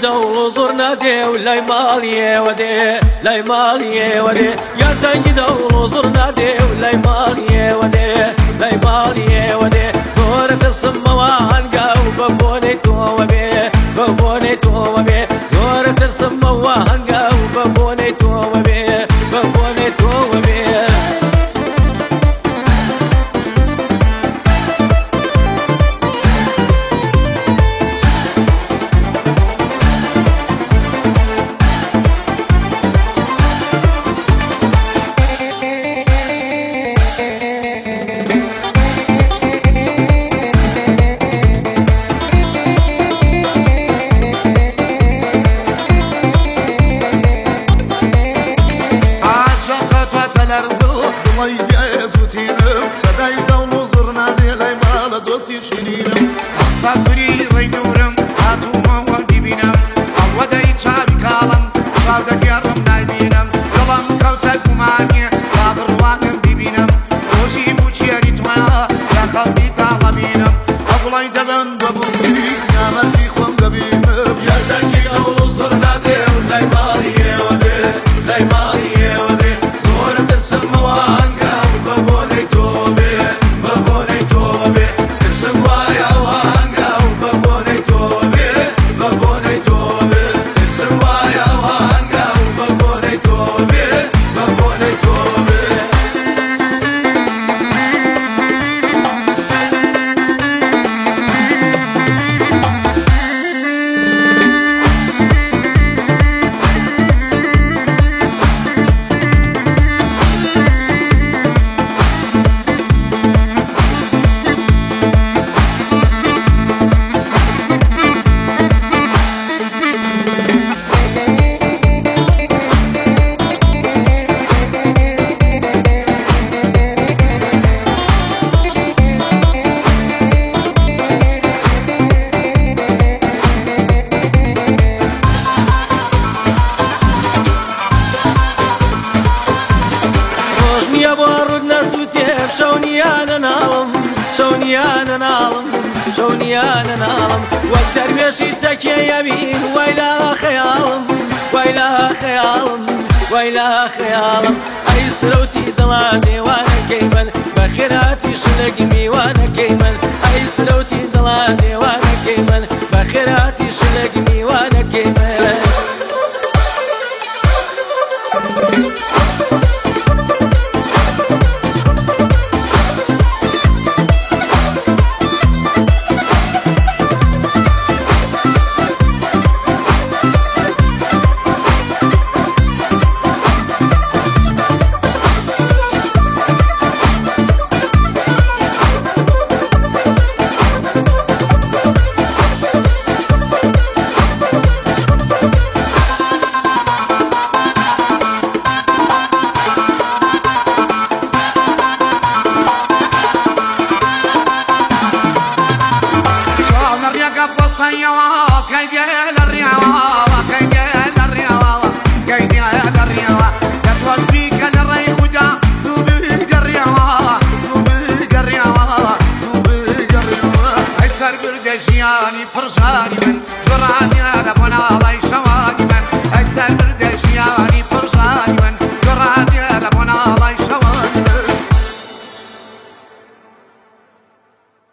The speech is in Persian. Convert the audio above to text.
دەوڵ زۆر نادێ و لای ماڵیێوە دێ لای ماڵیێوە دێ یاردەنگی دەوڵ زۆر نادێ و لای ماڵیێوە دێ لای ماڵیێوە دێ زۆر ترسمەوە هەنگا و بە بۆنەی تۆوە بێ بە بۆنەی تۆوە بێ زۆر ترسمەوە هەنگا و بە بۆنەی تۆوە بێ بە بۆنەی تۆوە بێ سەدای دەوڵ و زڕ نادێ لای ماڵە دۆستی شیرینم سافری ڕێی نورم هاتوومەوە بیبینم ئەوەدەی چاوی کاڵم چاو دەگێڕم نایبینم دڵم کەوتە گومانیە با بڕوانم بیبینم ڕۆژی بوو چێری توایە یا خەڵکی تاڵەبینم ئەوڵای دەبم بەبووی نامەردی خۆم دەبینم یاردەنگی دەوڵ و زڕ نادێ و لای ماڵیێوە دێ لای ماڵیێوە دێ زۆرە ترسمەوە هەنگا و بە بۆنەی تۆ بێ بە بۆنەی تۆ بێ ترسم وایە هەنگا و بە بۆنەی تۆ بێ بە بۆنەی تۆ بێ ترسم وایە هەنگا و بە بۆنەی تۆ بێ بە بۆنەی تۆ بێ شونيانا نالم والدرويشي تكي يمين ويلا خيالم ويلا خيالم ويلا خيالم اي سروتي ضلاني وانا كيمن بخيراتي شلقمي وانا كيمن اي سروتي ضلاني وانا كيمن بخيراتي شلقمي وانا كيمن ژیانی پڕژانی